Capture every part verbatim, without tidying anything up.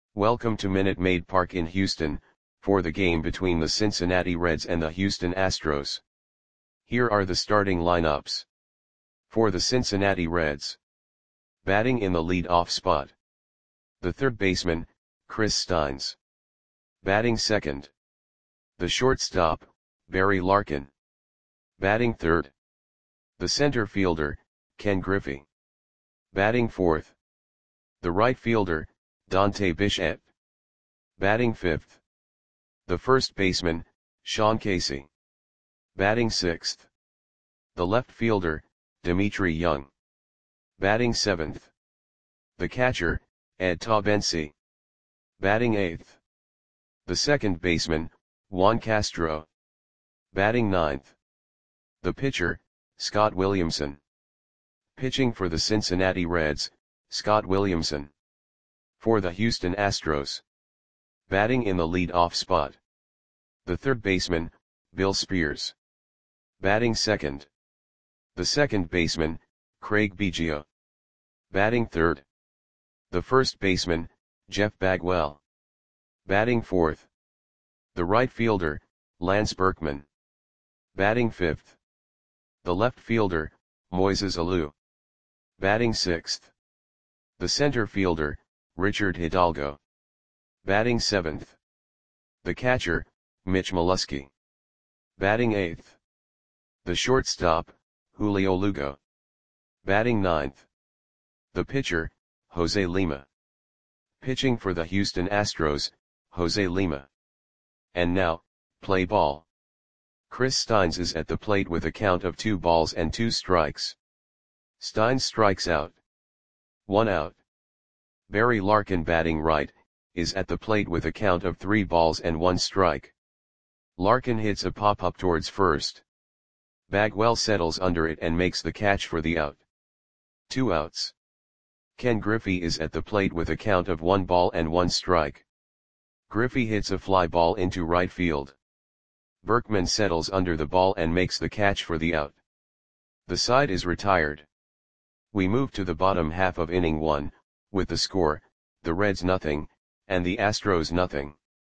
Welcome to Minute Maid Park in Houston, for the game between the Cincinnati Reds and the Houston Astros. Here are the starting lineups. For the Cincinnati Reds. Batting in the lead-off spot. The third baseman, Chris Steins. Batting second. The shortstop, Barry Larkin. Batting third. The center fielder, Ken Griffey. Batting fourth. The right fielder, Dante Bichette. Batting fifth. The first baseman, Sean Casey. Batting sixth. The left fielder, Dmitri Young. Batting seventh. The catcher, Ed Taubensee. Batting eighth. The second baseman, Juan Castro. Batting ninth. The pitcher, Scott Williamson. Pitching for the Cincinnati Reds, Scott Williamson. For the Houston Astros. Batting in the lead-off spot. The third baseman, Bill Spears. Batting second. The second baseman, Craig Biggio. Batting third. The first baseman, Jeff Bagwell. Batting fourth. The right fielder, Lance Berkman. Batting fifth. The left fielder, Moises Alou. Batting sixth. The center fielder, Richard Hidalgo. Batting seventh. The catcher, Mitch Molesky. Batting eighth. The shortstop, Julio Lugo. Batting ninth. The pitcher, Jose Lima. Pitching for the Houston Astros, Jose Lima. And now, play ball. Chris Steins is at the plate with a count of two balls and two strikes. Steins strikes out. One out. Barry Larkin, batting right, is at the plate with a count of three balls and one strike. Larkin hits a pop-up towards first. Bagwell settles under it and makes the catch for the out. Two outs. Ken Griffey is at the plate with a count of one ball and one strike. Griffey hits a fly ball into right field. Berkman settles under the ball and makes the catch for the out. The side is retired. We move to the bottom half of inning one, with the score, the Reds nothing, and the Astros nothing.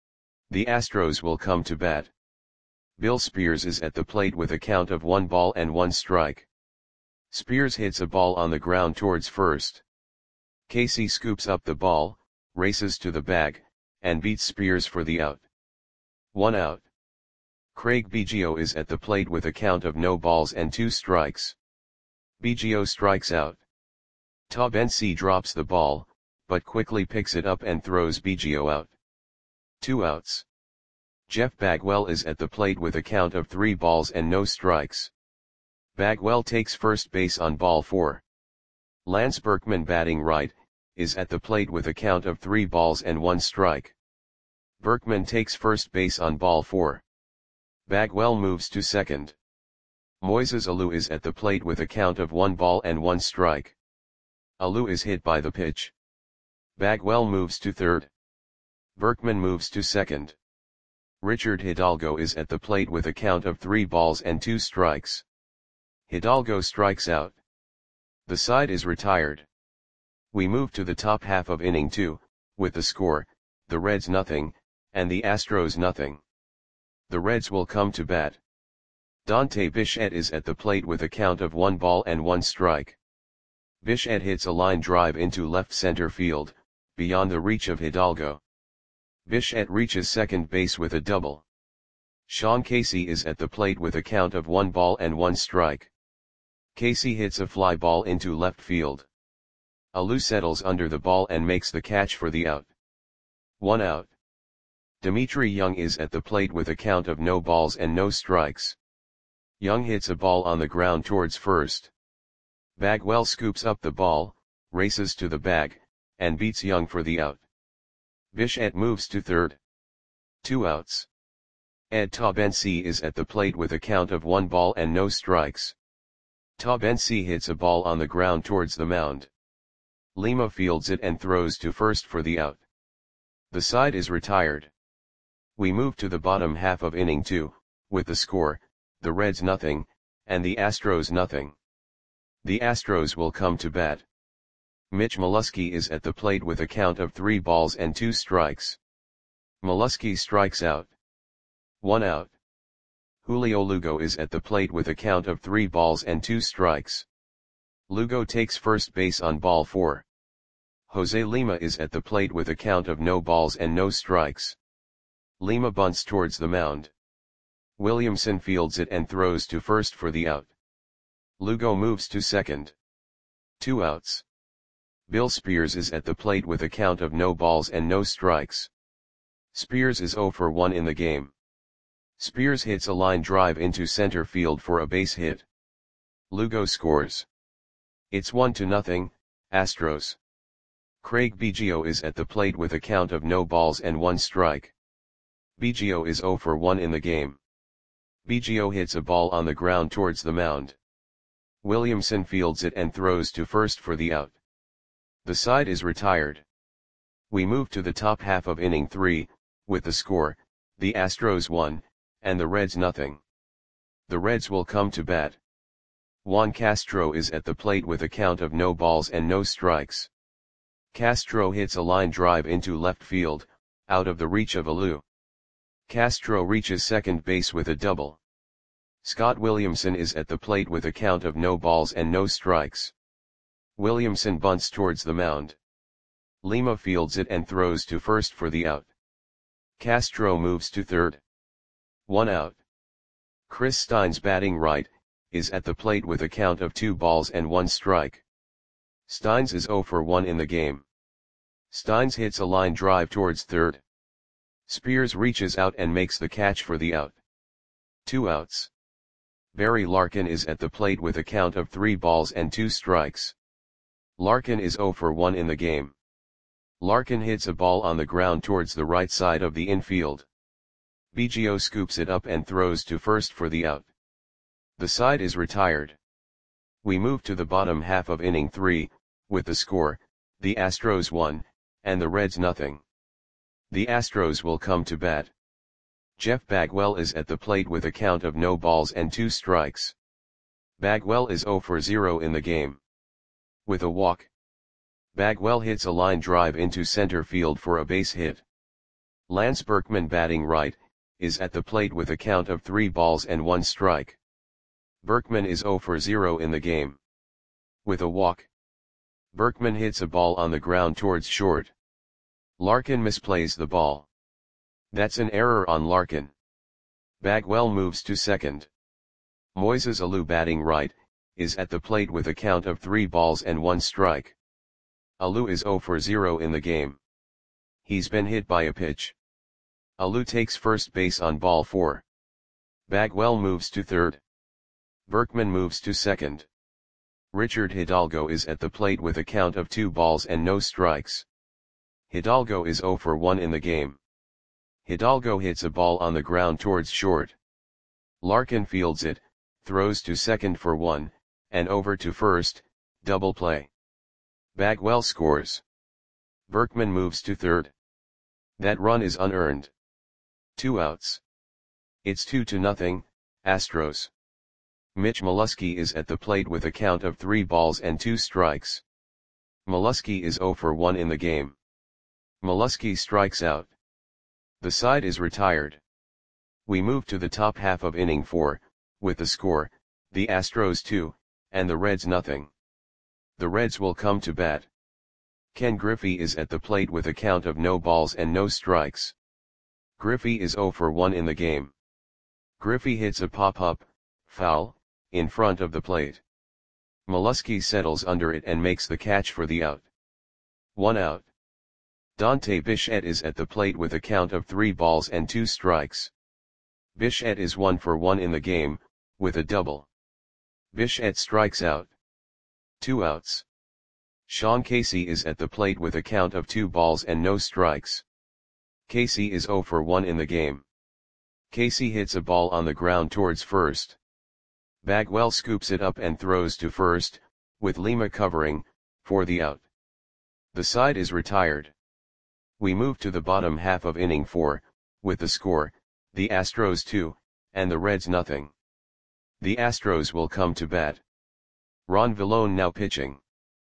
The Astros will come to bat. Bill Spears is at the plate with a count of one ball and one strike. Spears hits a ball on the ground towards first. Casey scoops up the ball, races to the bag, and beats Spears for the out. One out. Craig Biggio is at the plate with a count of no balls and two strikes. Biggio strikes out. Taubensee drops the ball, but quickly picks it up and throws Biggio out. Two outs. Jeff Bagwell is at the plate with a count of three balls and no strikes. Bagwell takes first base on ball four. Lance Berkman, batting right, is at the plate with a count of three balls and one strike. Berkman takes first base on ball four. Bagwell moves to second. Moises Alou is at the plate with a count of one ball and one strike. Alou is hit by the pitch. Bagwell moves to third. Berkman moves to second. Richard Hidalgo is at the plate with a count of three balls and two strikes. Hidalgo strikes out. The side is retired. We move to the top half of inning two, with the score, the Reds nothing, and the Astros nothing. The Reds will come to bat. Dante Bichette is at the plate with a count of one ball and one strike. Bichette hits a line drive into left center field, beyond the reach of Hidalgo. Bichette reaches second base with a double. Sean Casey is at the plate with a count of one ball and one strike. Casey hits a fly ball into left field. Alou settles under the ball and makes the catch for the out. One out. Dmitri Young is at the plate with a count of no balls and no strikes. Young hits a ball on the ground towards first. Bagwell scoops up the ball, races to the bag, and beats Young for the out. Bichette moves to third. Two outs. Ed Taubensee is at the plate with a count of one ball and no strikes. Taubensee hits a ball on the ground towards the mound. Lima fields it and throws to first for the out. The side is retired. We move to the bottom half of inning two, with the score, the Reds nothing, and the Astros nothing. The Astros will come to bat. Mitch Molesky is at the plate with a count of three balls and two strikes. Molesky strikes out. One out. Julio Lugo is at the plate with a count of three balls and two strikes. Lugo takes first base on ball four. Jose Lima is at the plate with a count of no balls and no strikes. Lima bunts towards the mound. Williamson fields it and throws to first for the out. Lugo moves to second. Two outs. Bill Spears is at the plate with a count of no balls and no strikes. Spears is zero for one in the game. Spears hits a line drive into center field for a base hit. Lugo scores. It's one to nothing, Astros. Craig Biggio is at the plate with a count of no balls and one strike. Biggio is zero for one in the game. Biggio hits a ball on the ground towards the mound. Williamson fields it and throws to first for the out. The side is retired. We move to the top half of inning three, with the score, the Astros one, and the Reds nothing. The Reds will come to bat. Juan Castro is at the plate with a count of no balls and no strikes. Castro hits a line drive into left field, out of the reach of Alou. Castro reaches second base with a double. Scott Williamson is at the plate with a count of no balls and no strikes. Williamson bunts towards the mound. Lima fields it and throws to first for the out. Castro moves to third. One out. Chris Steins, batting right, is at the plate with a count of two balls and one strike. Steins is zero for one in the game. Steins hits a line drive towards third. Spears reaches out and makes the catch for the out. Two outs. Barry Larkin is at the plate with a count of three balls and two strikes. Larkin is zero for one in the game. Larkin hits a ball on the ground towards the right side of the infield. Biggio scoops it up and throws to first for the out. The side is retired. We move to the bottom half of inning three, with the score, the Astros one, and the Reds nothing. The Astros will come to bat. Jeff Bagwell is at the plate with a count of no balls and two strikes. Bagwell is zero for zero in the game. With a walk, Bagwell hits a line drive into center field for a base hit. Lance Berkman, batting right, is at the plate with a count of three balls and one strike. Berkman is zero for zero in the game. With a walk, Berkman hits a ball on the ground towards short. Larkin misplays the ball. That's an error on Larkin. Bagwell moves to second. Moises Alou, batting right, is at the plate with a count of three balls and one strike. Alou is zero for zero in the game. He's been hit by a pitch. Alou takes first base on ball four. Bagwell moves to third. Berkman moves to second. Richard Hidalgo is at the plate with a count of two balls and no strikes. Hidalgo is zero for one in the game. Hidalgo hits a ball on the ground towards short. Larkin fields it, throws to second for one, and over to first, double play. Bagwell scores. Berkman moves to third. That run is unearned. Two outs. It's two to nothing, Astros. Mitch Molesky is at the plate with a count of three balls and two strikes. Molesky is zero for one in the game. Molesky strikes out. The side is retired. We move to the top half of inning four, with the score, the Astros two, and the Reds nothing. The Reds will come to bat. Ken Griffey is at the plate with a count of no balls and no strikes. Griffey is zero for one in the game. Griffey hits a pop-up, foul, in front of the plate. Molesky settles under it and makes the catch for the out. One out. Dante Bichette is at the plate with a count of three balls and two strikes. Bichette is one for one in the game, with a double. Bichette strikes out. Two outs. Sean Casey is at the plate with a count of two balls and no strikes. Casey is zero for one in the game. Casey hits a ball on the ground towards first. Bagwell scoops it up and throws to first, with Lima covering, for the out. The side is retired. We move to the bottom half of inning four, with the score, the Astros two, and the Reds nothing. The Astros will come to bat. Ron Villone now pitching.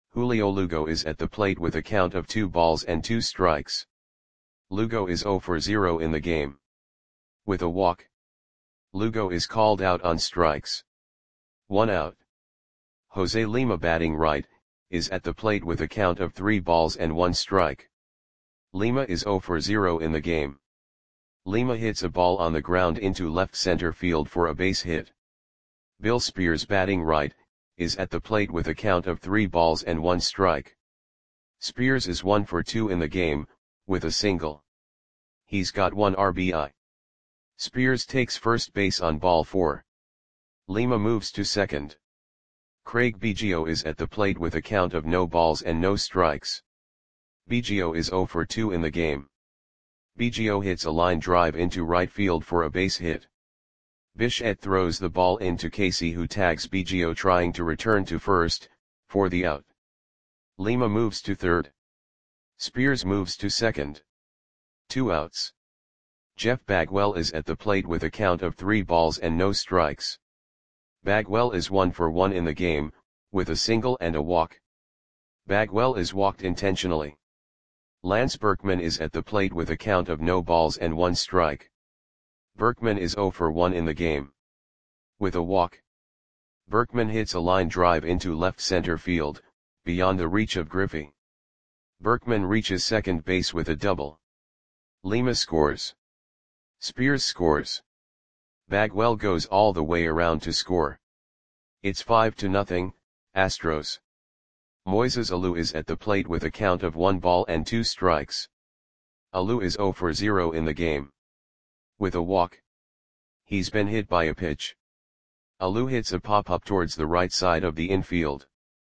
Julio Lugo is at the plate with a count of two balls and two strikes. Lugo is zero for zero in the game. With a walk, Lugo is called out on strikes. One out. Jose Lima, batting right, is at the plate with a count of three balls and one strike. Lima is zero for zero in the game. Lima hits a ball on the ground into left center field for a base hit. Bill Spears, batting right, is at the plate with a count of three balls and one strike. Spears is one for two in the game, with a single. He's got one R B I. Spears takes first base on ball four. Lima moves to second. Craig Biggio is at the plate with a count of no balls and no strikes. Biggio is zero for two in the game. Biggio hits a line drive into right field for a base hit. Bichette throws the ball into Casey, who tags Biggio trying to return to first, for the out. Lima moves to third. Spears moves to second. Two outs. Jeff Bagwell is at the plate with a count of three balls and no strikes. Bagwell is one for one in the game, with a single and a walk. Bagwell is walked intentionally. Lance Berkman is at the plate with a count of no balls and one strike. Berkman is zero for one in the game. With a walk, Berkman hits a line drive into left center field, beyond the reach of Griffey. Berkman reaches second base with a double. Lima scores. Spears scores. Bagwell goes all the way around to score. It's five to nothing, Astros. Moises Alou is at the plate with a count of one ball and two strikes. Alou is zero for zero in the game. With a walk, he's been hit by a pitch. Alou hits a pop-up towards the right side of the infield.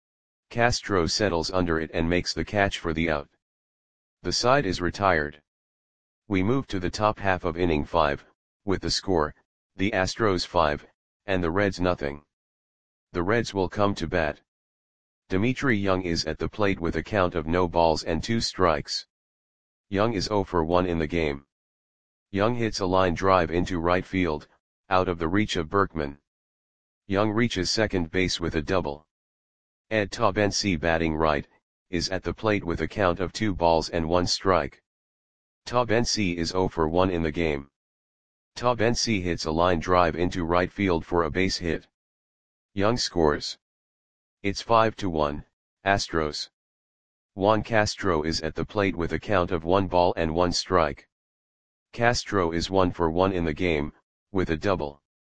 Castro settles under it and makes the catch for the out. The side is retired. We move to the top half of inning five, with the score, the Astros five, and the Reds nothing. The Reds will come to bat. Dimitri Young is at the plate with a count of no balls and two strikes. Young is zero for one in the game. Young hits a line drive into right field, out of the reach of Berkman. Young reaches second base with a double. Ed Taubensee, batting right, is at the plate with a count of two balls and one strike. Taubensee is zero for one in the game. Taubensee hits a line drive into right field for a base hit. Young scores. It's five to one, Astros. Juan Castro is at the plate with a count of one ball and one strike. Castro is one for one in the game, with a double.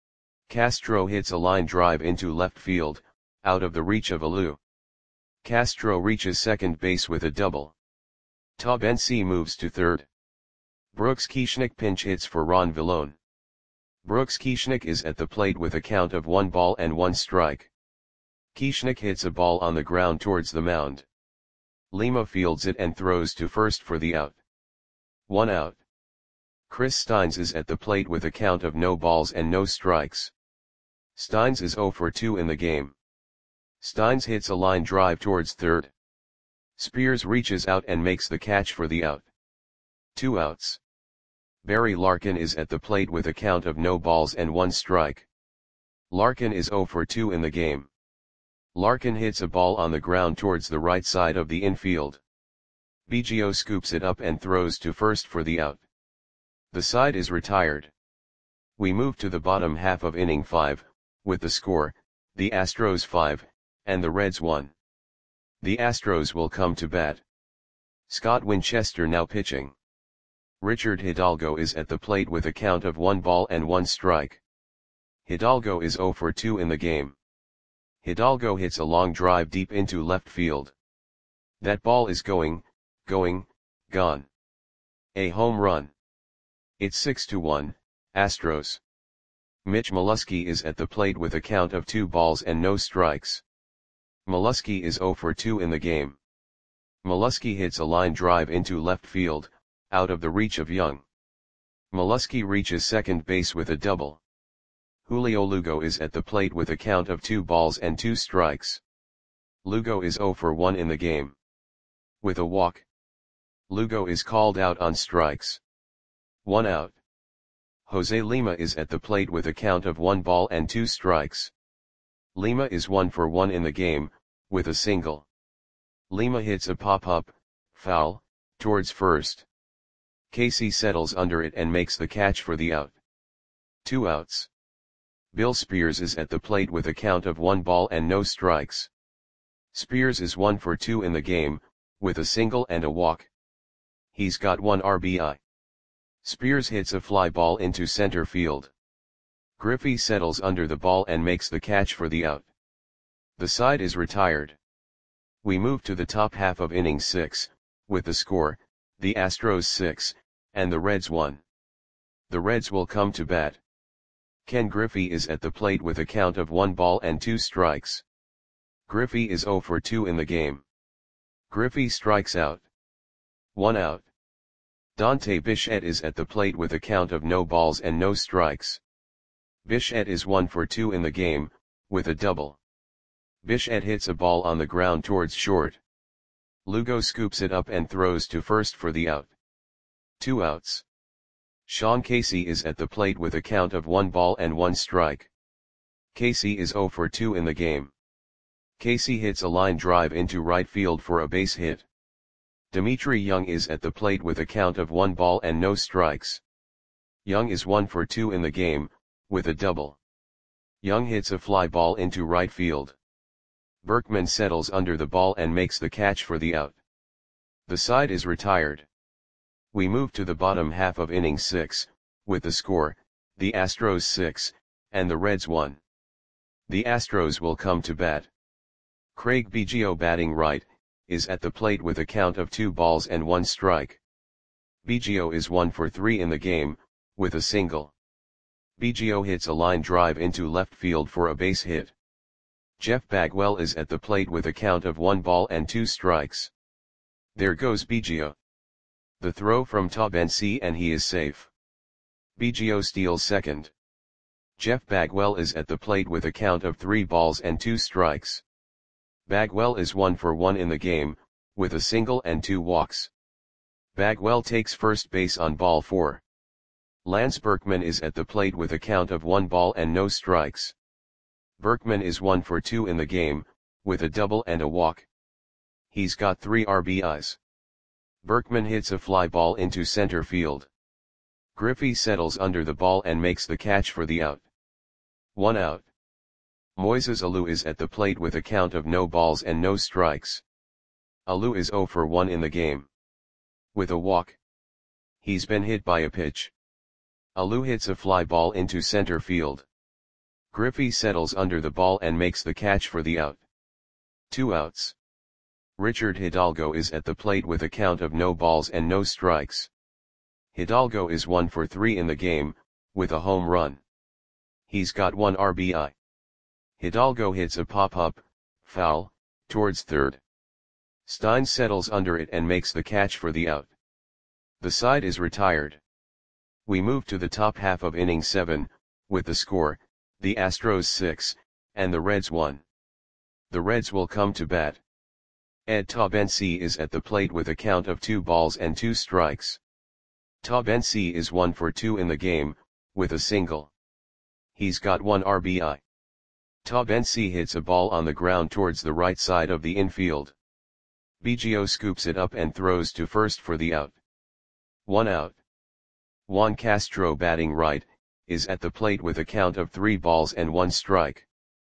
Castro hits a line drive into left field, out of the reach of Alou. Castro reaches second base with a double. Taubensee moves to third. Brooks Kieschnick pinch hits for Ron Villone. Brooks Kieschnick is at the plate with a count of one ball and one strike. Kieschnick hits a ball on the ground towards the mound. Lima fields it and throws to first for the out. One out. Chris Steins is at the plate with a count of no balls and no strikes. Steins is zero for two in the game. Steins hits a line drive towards third. Spears reaches out and makes the catch for the out. Two outs. Barry Larkin is at the plate with a count of no balls and one strike. Larkin is zero for two in the game. Larkin hits a ball on the ground towards the right side of the infield. Biggio scoops it up and throws to first for the out. The side is retired. We move to the bottom half of inning five, with the score, the Astros five, and the Reds one. The Astros will come to bat. Scott Winchester now pitching. Richard Hidalgo is at the plate with a count of one ball and one strike. Hidalgo is zero for two in the game. Hidalgo hits a long drive deep into left field. That ball is going, going, gone. A home run. It's six to one, Astros. Mitch Molesky is at the plate with a count of two balls and no strikes. Molesky is zero for two in the game. Molesky hits a line drive into left field, out of the reach of Young. Molesky reaches second base with a double. Julio Lugo is at the plate with a count of two balls and two strikes. Lugo is zero for one in the game. With a walk, Lugo is called out on strikes. One out. Jose Lima is at the plate with a count of one ball and two strikes. Lima is one for one in the game, with a single. Lima hits a pop-up, foul, towards first. Casey settles under it and makes the catch for the out. Two outs. Bill Spears is at the plate with a count of one ball and no strikes. Spears is one for two in the game, with a single and a walk. He's got one R B I. Spears hits a fly ball into center field. Griffey settles under the ball and makes the catch for the out. The side is retired. We move to the top half of inning six, with the score, the Astros six, and the Reds one. The Reds will come to bat. Ken Griffey is at the plate with a count of one ball and two strikes. Griffey is zero for two in the game. Griffey strikes out. One out. Dante Bichette is at the plate with a count of no balls and no strikes. Bichette is one for two in the game, with a double. Bichette hits a ball on the ground towards short. Lugo scoops it up and throws to first for the out. Two outs. Sean Casey is at the plate with a count of one ball and one strike. Casey is zero for two in the game. Casey hits a line drive into right field for a base hit. Dimitri Young is at the plate with a count of one ball and no strikes. Young is one for two in the game, with a double. Young hits a fly ball into right field. Berkman settles under the ball and makes the catch for the out. The side is retired. We move to the bottom half of inning six, with the score, the Astros six, and the Reds one. The Astros will come to bat. Craig Biggio, batting right, is at the plate with a count of two balls and one strike. Biggio is one for three in the game, with a single. Biggio hits a line drive into left field for a base hit. Jeff Bagwell is at the plate with a count of one ball and two strikes. There goes Biggio. The throw from Taubensee and he is safe. Biggio steals second. Jeff Bagwell is at the plate with a count of three balls and two strikes. Bagwell is one for one in the game, with a single and two walks. Bagwell takes first base on ball four. Lance Berkman is at the plate with a count of one ball and no strikes. Berkman is one for two in the game, with a double and a walk. He's got three R B Is. Berkman hits a fly ball into center field. Griffey settles under the ball and makes the catch for the out. One out. Moises Alou is at the plate with a count of no balls and no strikes. Alou is zero for one in the game. With a walk. He's been hit by a pitch. Alou hits a fly ball into center field. Griffey settles under the ball and makes the catch for the out. Two outs. Richard Hidalgo is at the plate with a count of no balls and no strikes. Hidalgo is one for three in the game, with a home run. He's got one R B I. Hidalgo hits a pop-up, foul, towards third. Stein settles under it and makes the catch for the out. The side is retired. We move to the top half of inning seven, with the score, the Astros six, and the Reds one. The Reds will come to bat. Ed Taubensee is at the plate with a count of two balls and two strikes. Taubensee is one for two in the game, with a single. He's got one R B I. Taubensee hits a ball on the ground towards the right side of the infield. Biggio scoops it up and throws to first for the out. One out. Juan Castro, batting right, is at the plate with a count of three balls and one strike.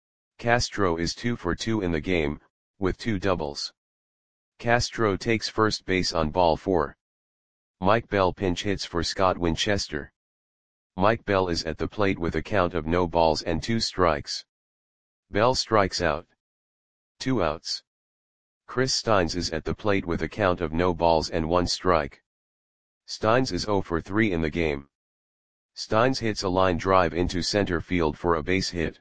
Castro is two for two in the game, with two doubles. Castro takes first base on ball four. Mike Bell pinch hits for Scott Winchester. Mike Bell is at the plate with a count of no balls and two strikes. Bell strikes out. Two outs. Chris Steins is at the plate with a count of no balls and one strike. Steins is zero for three in the game. Steins hits a line drive into center field for a base hit.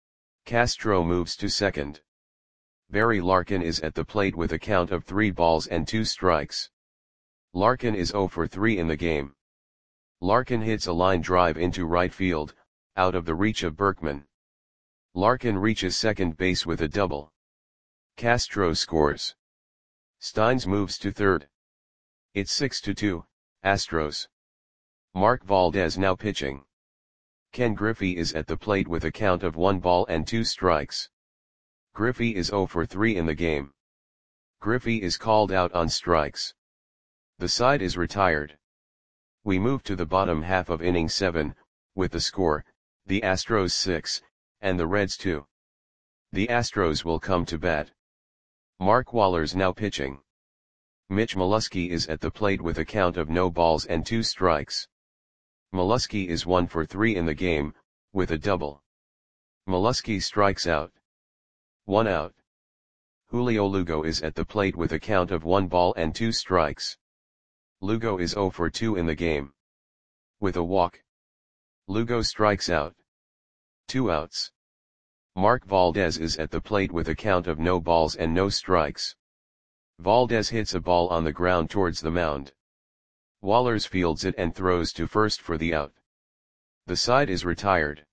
Castro moves to second. Barry Larkin is at the plate with a count of three balls and two strikes. Larkin is zero for three in the game. Larkin hits a line drive into right field, out of the reach of Berkman. Larkin reaches second base with a double. Castro scores. Steins moves to third. It's six to two, Astros. Mark Valdez now pitching. Ken Griffey is at the plate with a count of one ball and two strikes. Griffey is zero for three in the game. Griffey is called out on strikes. The side is retired. We move to the bottom half of inning seven, with the score, the Astros six, and the Reds two. The Astros will come to bat. Mark Wohlers now pitching. Mitch Molesky is at the plate with a count of no balls and two strikes. Molesky is one for three in the game, with a double. Molesky strikes out. One out. Julio Lugo is at the plate with a count of one ball and two strikes. Lugo is zero for two in the game. With a walk. Lugo strikes out. Two outs. Mark Valdez is at the plate with a count of no balls and no strikes. Valdez hits a ball on the ground towards the mound. Wohlers fields it and throws to first for the out. The side is retired.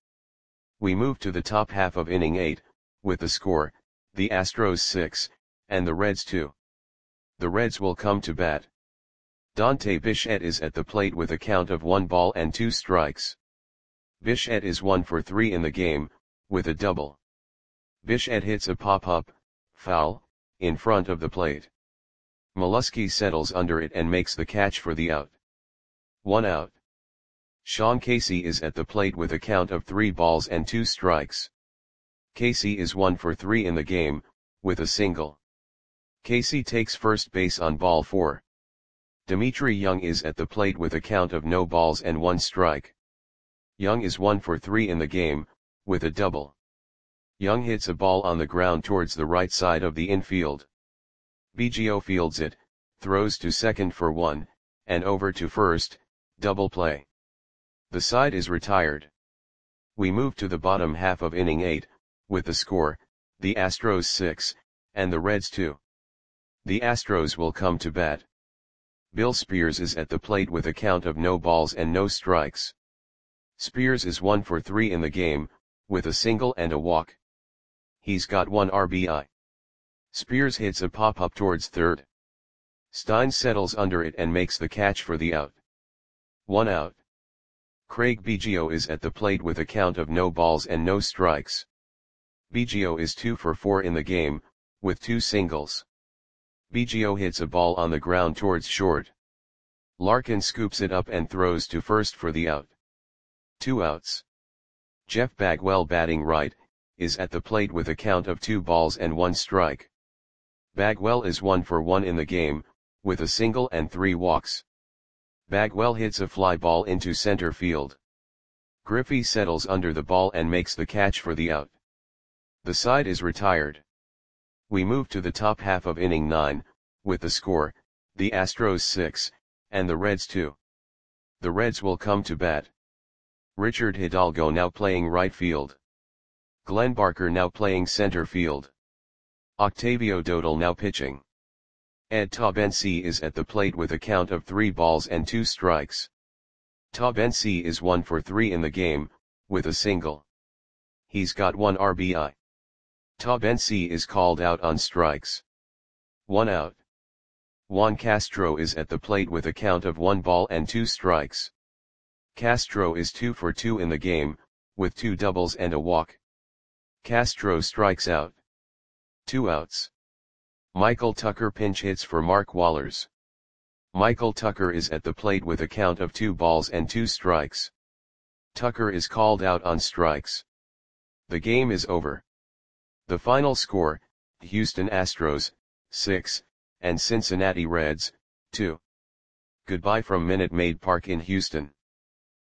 We move to the top half of inning eight, with the score, the Astros six, and the Reds two. The Reds will come to bat. Dante Bichette is at the plate with a count of one ball and two strikes. Bichette is one for three in the game, with a double. Bichette hits a pop-up, foul, in front of the plate. Molesky settles under it and makes the catch for the out. One out. Sean Casey is at the plate with a count of three balls and two strikes. Casey is one for three in the game, with a single. Casey takes first base on ball four. Dimitri Young is at the plate with a count of no balls and one strike. Young is one for three in the game, with a double. Young hits a ball on the ground towards the right side of the infield. Biggio fields it, throws to second for one, and over to first, double play. The side is retired. We move to the bottom half of inning eight, with the score, the Astros six, and the Reds two. The Astros will come to bat. Bill Spears is at the plate with a count of no balls and no strikes. Spears is one for three in the game, with a single and a walk. He's got one R B I. Spears hits a pop-up towards third. Stein settles under it and makes the catch for the out. One out. Craig Biggio is at the plate with a count of no balls and no strikes. Biggio is two for four in the game, with two singles. Biggio hits a ball on the ground towards short. Larkin scoops it up and throws to first for the out. Two outs. Jeff Bagwell, batting right, is at the plate with a count of two balls and one strike. Bagwell is one for one in the game, with a single and three walks. Bagwell hits a fly ball into center field. Griffey settles under the ball and makes the catch for the out. The side is retired. We move to the top half of inning nine, with the score, the Astros six, and the Reds two. The Reds will come to bat. Richard Hidalgo now playing right field. Glenn Barker now playing center field. Octavio Dodal now pitching. Ed Taubensee is at the plate with a count of three balls and two strikes. Taubensee is one for three in the game, with a single. He's got one R B I. Taubensee is called out on strikes. One out. Juan Castro is at the plate with a count of one ball and two strikes. Castro is two for two in the game, with two doubles and a walk. Castro strikes out. Two outs. Michael Tucker pinch hits for Mark Wohlers. Michael Tucker is at the plate with a count of two balls and two strikes. Tucker is called out on strikes. The game is over. The final score, Houston Astros, six, and Cincinnati Reds, two. Goodbye from Minute Maid Park in Houston.